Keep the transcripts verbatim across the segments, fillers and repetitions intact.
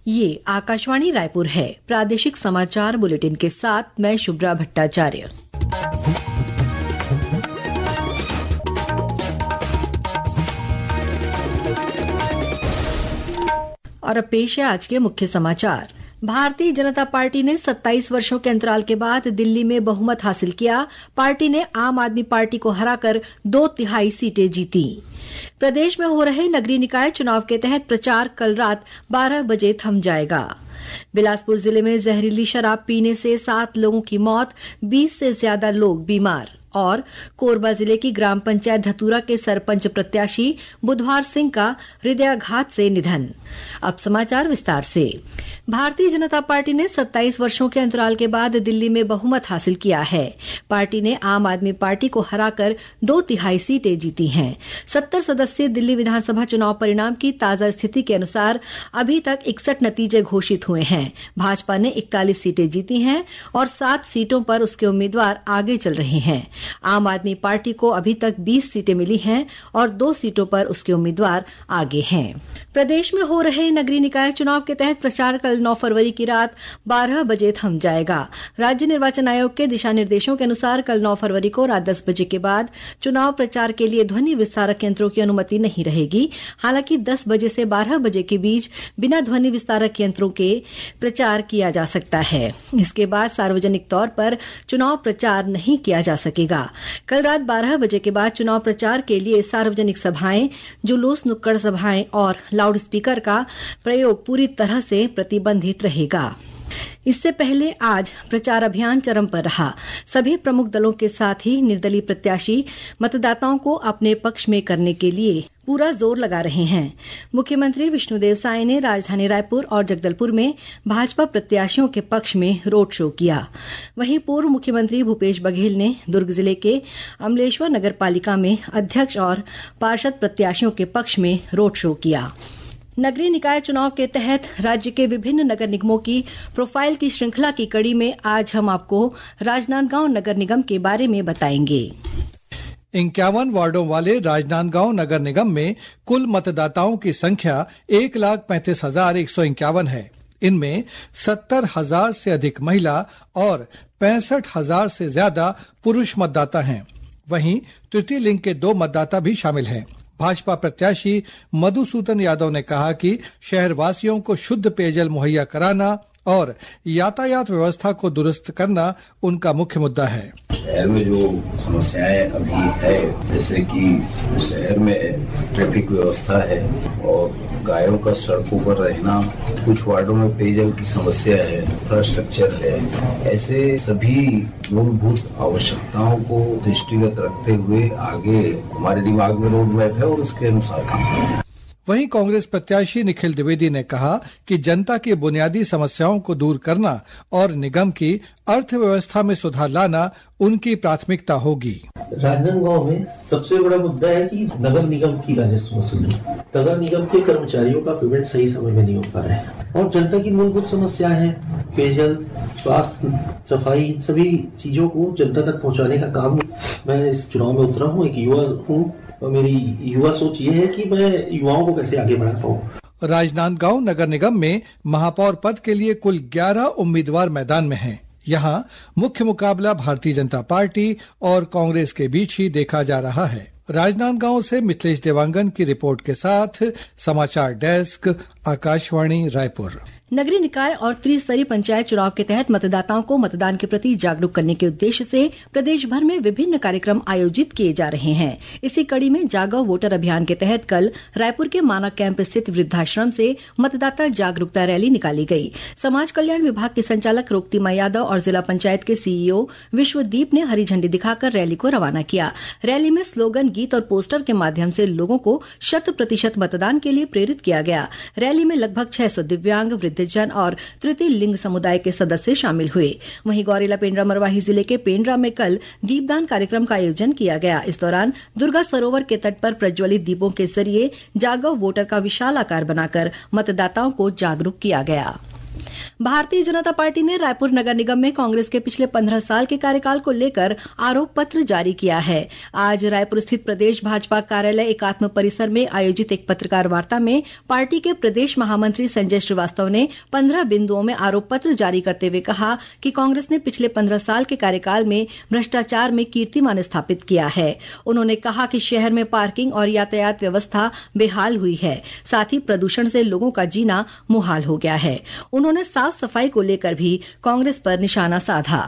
ये आकाशवाणी रायपुर है। प्रादेशिक समाचार बुलेटिन के साथ मैं शुभ्रा भट्टाचार्य। और अब पेश है आज के मुख्य समाचार। भारतीय जनता पार्टी ने सत्ताईस वर्षों के अंतराल के बाद दिल्ली में बहुमत हासिल किया। पार्टी ने आम आदमी पार्टी को हराकर दो तिहाई सीटें जीती। प्रदेश में हो रहे नगरीय निकाय चुनाव के तहत प्रचार कल रात बारह बजे थम जाएगा। बिलासपुर जिले में जहरीली शराब पीने से सात लोगों की मौत, बीस से ज्यादा लोग बीमार। और कोरबा जिले की ग्राम पंचायत धतूरा के सरपंच प्रत्याशी बुधवार सिंह का हृदयाघात से निधन। अब समाचार विस्तार से। भारतीय जनता पार्टी ने सत्ताईस वर्षों के अंतराल के बाद दिल्ली में बहुमत हासिल किया है। पार्टी ने आम आदमी पार्टी को हराकर दो तिहाई सीटें जीती हैं। सत्तर सदस्यीय दिल्ली विधानसभा चुनाव परिणाम की ताजा स्थिति के अनुसार अभी तक इकसठ नतीजे घोषित हुए हैं। भाजपा ने इकतालीस सीटें जीती हैं और सात सीटों पर उसके उम्मीदवार आगे चल रहे हैं। आम आदमी पार्टी को अभी तक बीस सीटें मिली हैं और दो सीटों पर उसके उम्मीदवार आगे हैं। प्रदेश में हो रहे नगरीय निकाय चुनाव के तहत प्रचार कल नौ फरवरी की रात बारह बजे थम जाएगा। राज्य निर्वाचन आयोग के दिशा निर्देशों के अनुसार कल नौ फरवरी को रात दस बजे के बाद चुनाव प्रचार के लिए ध्वनि विस्तारक यंत्रों की अनुमति नहीं रहेगी। हालांकि दस बजे से बारह बजे के बीच बिना ध्वनि विस्तारक यंत्रों के प्रचार किया जा सकता है। इसके बाद सार्वजनिक तौर पर चुनाव प्रचार नहीं किया जा सकेगा। कल रात बारह बजे के बाद चुनाव प्रचार के लिए सार्वजनिक सभाएं, जुलूस, नुक्कड़ सभाएं और लाउड स्पीकर का प्रयोग पूरी तरह से प्रतिबंधित रहेगा। इससे पहले आज प्रचार अभियान चरम पर रहा। सभी प्रमुख दलों के साथ ही निर्दलीय प्रत्याशी मतदाताओं को अपने पक्ष में करने के लिए पूरा जोर लगा रहे हैं। मुख्यमंत्री विष्णुदेव साय ने राजधानी रायपुर और जगदलपुर में भाजपा प्रत्याशियों के पक्ष में रोड शो किया। वहीं पूर्व मुख्यमंत्री भूपेश बघेल ने दुर्ग जिले के अमलेश्वर नगर पालिका में अध्यक्ष और पार्षद प्रत्याशियों के पक्ष में रोड शो किया। नगरीय निकाय चुनाव के तहत राज्य के विभिन्न नगर निगमों की प्रोफाइल की श्रृंखला की कड़ी में आज हम आपको राजनांदगांव नगर निगम के बारे में बताएंगे। इक्यावन वार्डों वाले राजनांदगांव नगर निगम में कुल मतदाताओं की संख्या एक लाख पैंतीस हजार एक सौ इक्यावन है। इनमें सत्तर हजार से अधिक महिला और पैंसठ हजार से ज्यादा पुरुष मतदाता हैं। वहीं तृतीय लिंग के दो मतदाता भी शामिल हैं। भाजपा प्रत्याशी मधुसूदन यादव ने कहा कि शहरवासियों को शुद्ध पेयजल मुहैया कराना और यातायात व्यवस्था को दुरुस्त करना उनका मुख्य मुद्दा है। शहर में जो समस्याएं अभी है, जैसे कि शहर में ट्रैफिक व्यवस्था है और गायों का सड़कों पर रहना, कुछ वार्डों में पेयजल की समस्या है, इंफ्रास्ट्रक्चर है, ऐसे सभी मूलभूत आवश्यकताओं को दृष्टिगत रखते हुए आगे हमारे दिमाग में रोड मैप है और उसके अनुसार काम करें। वहीं कांग्रेस प्रत्याशी निखिल द्विवेदी ने कहा कि जनता की बुनियादी समस्याओं को दूर करना और निगम की अर्थव्यवस्था में सुधार लाना उनकी प्राथमिकता होगी। राजनांदगांव में सबसे बड़ा मुद्दा है कि नगर निगम की राजस्व वसूली, नगर निगम के कर्मचारियों का पेमेंट सही समय में नहीं हो पा रहा है और जनता की मूलभूत समस्या है पेयजल, स्वास्थ्य, सफाई, इन सभी चीजों को जनता तक पहुंचाने का काम मैं इस चुनाव में उतरा हूँ। एक युवा हूँ और मेरी युवा सोच ये है कि मैं युवाओं को कैसे आगे बढ़ा पाऊँ। राजनांदगांव नगर निगम में महापौर पद के लिए कुल ग्यारह उम्मीदवार मैदान में हैं। यहाँ मुख्य मुकाबला भारतीय जनता पार्टी और कांग्रेस के बीच ही देखा जा रहा है। राजनांदगांव से मिथिलेश देवांगन की रिपोर्ट के साथ समाचार डेस्क, आकाशवाणी रायपुर। नगरीय निकाय और त्रिस्तरीय पंचायत चुनाव के तहत मतदाताओं को मतदान के प्रति जागरूक करने के उद्देश्य से प्रदेश भर में विभिन्न कार्यक्रम आयोजित किए जा रहे हैं। इसी कड़ी में जागो वोटर अभियान के तहत कल रायपुर के माना कैंप स्थित वृद्धाश्रम से मतदाता जागरूकता रैली निकाली गई। समाज कल्याण विभाग के संचालक रोक्तिमा यादव और जिला पंचायत के सीईओ विश्वदीप ने हरी झंडी दिखाकर रैली को रवाना किया। रैली में स्लोगन, गीत और पोस्टर के माध्यम से लोगों को शत प्रतिशत मतदान के लिए प्रेरित किया गया। रैली में लगभग छह सौ दिव्यांग, वृद्धजन और तृतीय लिंग समुदाय के सदस्य शामिल हुए। वहीं गौरेला पेंड्रा मरवाही जिले के पेंड्रा में कल दीपदान कार्यक्रम का आयोजन किया गया। इस दौरान दुर्गा सरोवर के तट पर प्रज्वलित दीपों के जरिए जागो वोटर का विशाल आकार बनाकर मतदाताओं को जागरूक किया गया। भारतीय जनता पार्टी ने रायपुर नगर निगम में कांग्रेस के पिछले पंद्रह साल के कार्यकाल को लेकर आरोप पत्र जारी किया है। आज रायपुर स्थित प्रदेश भाजपा कार्यालय एकात्म परिसर में आयोजित एक पत्रकार वार्ता में पार्टी के प्रदेश महामंत्री संजय श्रीवास्तव ने पंद्रह बिंदुओं में आरोप पत्र जारी करते हुए कहा कि कांग्रेस ने पिछले पंद्रह साल के कार्यकाल में भ्रष्टाचार में कीर्तिमान स्थापित किया है। उन्होंने कहा कि शहर में पार्किंग और यातायात व्यवस्था बेहाल हुई है, साथ ही प्रदूषण से लोगों का जीना मुहाल हो गया है। उन्होंने साफ सफाई को लेकर भी कांग्रेस पर निशाना साधा।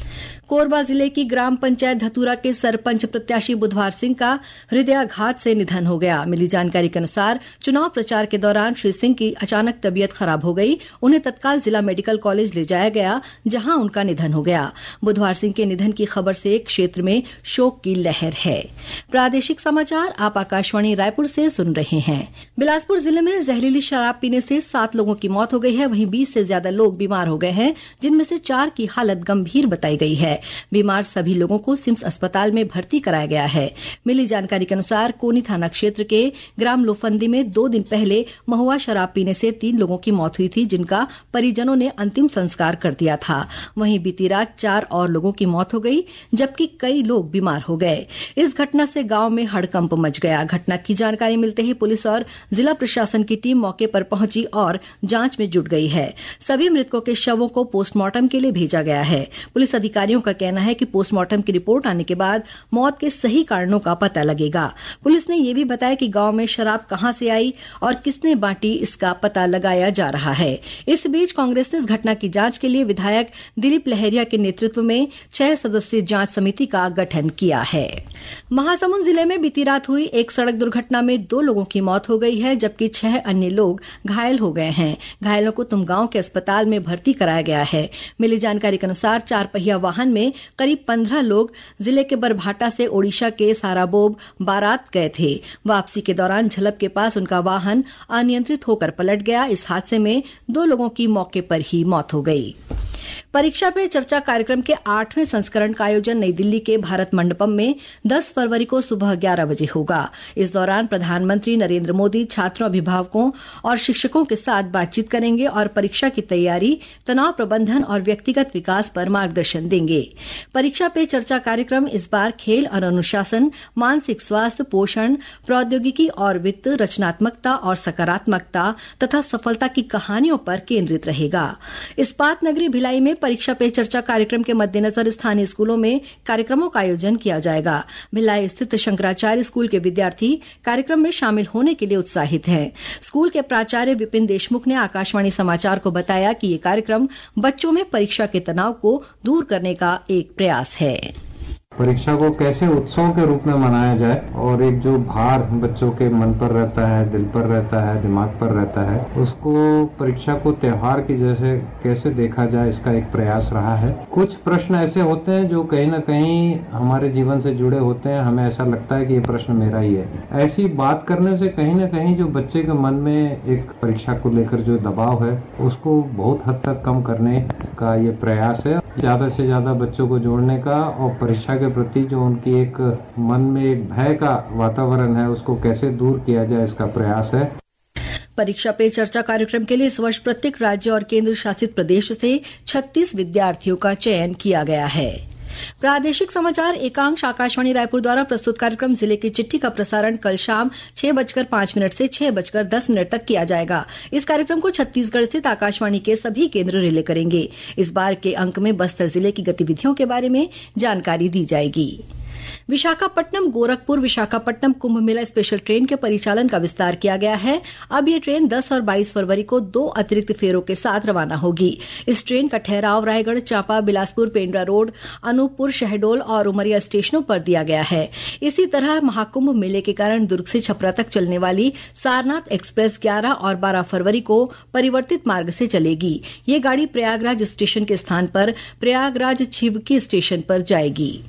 कोरबा जिले की ग्राम पंचायत धतूरा के सरपंच प्रत्याशी बुधवार सिंह का हृदयाघात से निधन हो गया। मिली जानकारी के अनुसार चुनाव प्रचार के दौरान श्री सिंह की अचानक तबीयत खराब हो गई। उन्हें तत्काल जिला मेडिकल कॉलेज ले जाया गया, जहां उनका निधन हो गया। बुधवार सिंह के निधन की खबर से क्षेत्र में शोक की लहर है। प्रादेशिक समाचार आप आकाशवाणी रायपुर से सुन रहे हैं। बिलासपुर जिले में जहरीली शराब पीने से सात लोगों की मौत हो गई है, वहीं बीस से ज्यादा लोग बीमार हो गए हैं, जिनमें से चार की हालत गंभीर बताई गई है। बीमार सभी लोगों को सिम्स अस्पताल में भर्ती कराया गया है। मिली जानकारी के अनुसार कोनी थाना क्षेत्र के ग्राम लोफंदी में दो दिन पहले महुआ शराब पीने से तीन लोगों की मौत हुई थी, जिनका परिजनों ने अंतिम संस्कार कर दिया था। वहीं बीती रात चार और लोगों की मौत हो गई, जबकि कई लोग बीमार हो गए। इस घटना से गांव में हड़कंप मच गया। घटना की जानकारी मिलते ही पुलिस और जिला प्रशासन की टीम मौके पर पहुंची और जांच में जुट गई है। सभी मृतकों के शवों को पोस्टमार्टम के लिए भेजा गया है। पुलिस अधिकारियों का कहना है कि पोस्टमार्टम की रिपोर्ट आने के बाद मौत के सही कारणों का पता लगेगा। पुलिस ने यह भी बताया कि गांव में शराब कहां से आई और किसने बांटी, इसका पता लगाया जा रहा है। इस बीच कांग्रेस ने इस घटना की जांच के लिए विधायक दिलीप लहरिया के नेतृत्व में छह सदस्यीय जांच समिति का गठन किया है। महासमुंद जिले में बीती रात हुई एक सड़क दुर्घटना में दो लोगों की मौत हो गई है, जबकि छह अन्य लोग घायल हो गए हैं। घायलों को तुमगांव के अस्पताल में भर्ती कराया गया है। मिली जानकारी के अनुसार चार पहिया वाहन में करीब पंद्रह लोग जिले के बरभाटा से ओडिशा के साराबोब बारात गए थे। वापसी के दौरान झलप के पास उनका वाहन अनियंत्रित होकर पलट गया। इस हादसे में दो लोगों की मौके पर ही मौत हो गई। परीक्षा पे चर्चा कार्यक्रम के आठवें संस्करण का आयोजन नई दिल्ली के भारत मंडपम में दस फरवरी को सुबह ग्यारह बजे होगा। इस दौरान प्रधानमंत्री नरेंद्र मोदी छात्रों, अभिभावकों और शिक्षकों के साथ बातचीत करेंगे और परीक्षा की तैयारी, तनाव प्रबंधन और व्यक्तिगत विकास पर मार्गदर्शन देंगे। परीक्षा पे चर्चा कार्यक्रम इस बार खेल और अनुशासन, मानसिक स्वास्थ्य, पोषण, प्रौद्योगिकी और वित्त, रचनात्मकता और सकारात्मकता तथा सफलता की कहानियों पर केंद्रित रहेगा। इस्पात नगरी भिलाई में परीक्षा पे चर्चा कार्यक्रम के मद्देनजर स्थानीय स्कूलों में कार्यक्रमों का आयोजन किया जाएगा। भिलाई स्थित शंकराचार्य स्कूल के विद्यार्थी कार्यक्रम में शामिल होने के लिए उत्साहित हैं। स्कूल के प्राचार्य विपिन देशमुख ने आकाशवाणी समाचार को बताया कि ये कार्यक्रम बच्चों में परीक्षा के तनाव को दूर करने का एक प्रयास है। परीक्षा को कैसे उत्सव के रूप में मनाया जाए और एक जो भार बच्चों के मन पर रहता है, दिल पर रहता है, दिमाग पर रहता है, उसको परीक्षा को त्योहार की जैसे कैसे देखा जाए, इसका एक प्रयास रहा है। कुछ प्रश्न ऐसे होते हैं जो कहीं ना कहीं हमारे जीवन से जुड़े होते हैं, हमें ऐसा लगता है कि ये प्रश्न मेरा ही है। ऐसी बात करने से कहीं ना कहीं जो बच्चे के मन में एक परीक्षा को लेकर जो दबाव है, उसको बहुत हद तक कम करने का ये प्रयास है। ज्यादा से ज्यादा बच्चों को जोड़ने का और परीक्षा के प्रति जो उनकी एक मन में एक भय का वातावरण है, उसको कैसे दूर किया जाए, इसका प्रयास है। परीक्षा पे चर्चा कार्यक्रम के लिए इस वर्ष प्रत्येक राज्य और केंद्र शासित प्रदेश से छत्तीस विद्यार्थियों का चयन किया गया है। प्रादेशिक समाचार एकांश आकाशवाणी रायपुर द्वारा प्रस्तुत कार्यक्रम जिले की चिट्ठी का प्रसारण कल शाम छह बजकर पांच मिनट से छह बजकर दस मिनट तक किया जाएगा। इस कार्यक्रम को छत्तीसगढ़ स्थित आकाशवाणी के सभी केंद्र रिले करेंगे। इस बार के अंक में बस्तर जिले की गतिविधियों के बारे में जानकारी दी जाएगी। विशाखापट्टनम गोरखपुर विशाखापट्टनम कुंभ मेला स्पेशल ट्रेन के परिचालन का विस्तार किया गया है। अब ये ट्रेन दस और बाईस फरवरी को दो अतिरिक्त फेरों के साथ रवाना होगी। इस ट्रेन का ठहराव रायगढ़, चांपा, बिलासपुर, पेंड्रा रोड, अनूपपुर, शहडोल और उमरिया स्टेशनों पर दिया गया है। इसी तरह महाकुंभ मेले के कारण दुर्ग से छपरा तक चलने वाली सारनाथ एक्सप्रेस ग्यारह और बारह फरवरी को परिवर्तित मार्ग से चलेगी। ये गाड़ी प्रयागराज स्टेशन के स्थान पर प्रयागराज छिवकी स्टेशन पर जाएगी।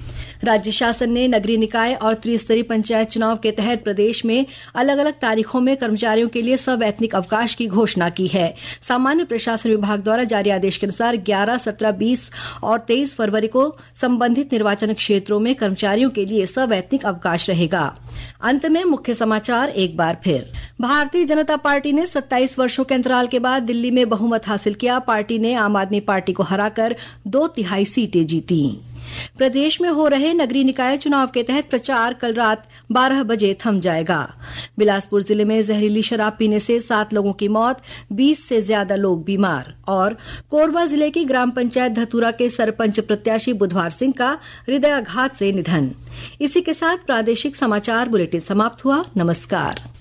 राज्य शासन ने नगरीय निकाय और त्रिस्तरीय पंचायत चुनाव के तहत प्रदेश में अलग अलग तारीखों में कर्मचारियों के लिए सवैतनिक अवकाश की घोषणा की है। सामान्य प्रशासन विभाग द्वारा जारी आदेश के अनुसार ग्यारह, सत्रह, बीस और तेईस फरवरी को संबंधित निर्वाचन क्षेत्रों में कर्मचारियों के लिए सवैतनिक अवकाश रहेगा। अंत में मुख्य समाचार एक बार फिर। भारतीय जनता पार्टी ने सत्ताईस वर्षों के अंतराल के बाद दिल्ली में बहुमत हासिल किया। पार्टी ने आम आदमी पार्टी को हराकर दो तिहाई सीटें जीती। प्रदेश में हो रहे नगरीय निकाय चुनाव के तहत प्रचार कल रात बारह बजे थम जाएगा। बिलासपुर जिले में जहरीली शराब पीने से सात लोगों की मौत, बीस से ज्यादा लोग बीमार। और कोरबा जिले की ग्राम पंचायत धतूरा के सरपंच प्रत्याशी बुधवार सिंह का हृदयाघात से निधन। इसी के साथ प्रादेशिक समाचार बुलेटिन समाप्त हुआ। नमस्कार।